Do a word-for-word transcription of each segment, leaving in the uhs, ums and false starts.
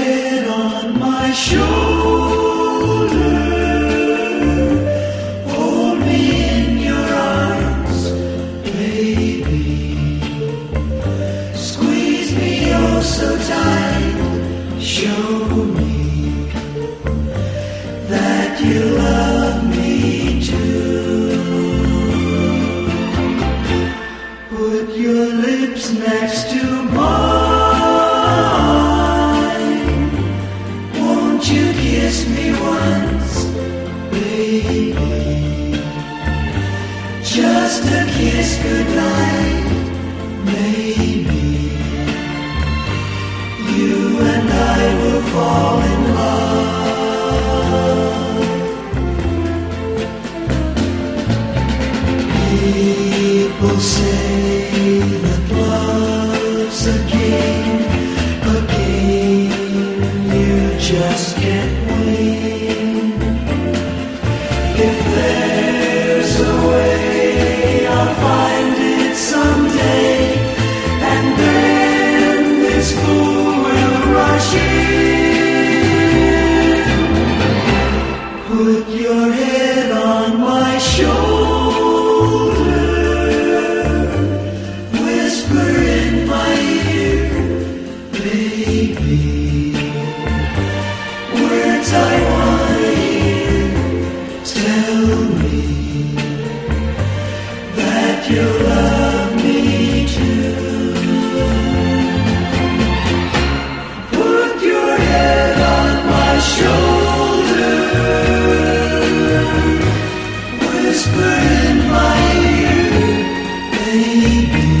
head on my shoulder, hold me in your arms, baby. Squeeze me oh so tight, show me that you love me too. Put your lips next to mine, won't you kiss me once, baby? Just a kiss goodnight, maybe you and I will fall in love. People say that love's a game, a game you just can't win. If there's a way, I'll find it someday, and then this fool will rush in. Put your head on my shoulder, whisper in my ear, baby, words I wanna hear. Tell me that you love me too. Put your head on my shoulder, whisper in my ear, baby,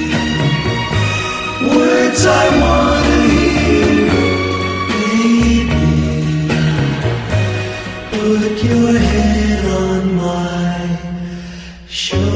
words I wanna hear, baby. Put your head on my shoulder.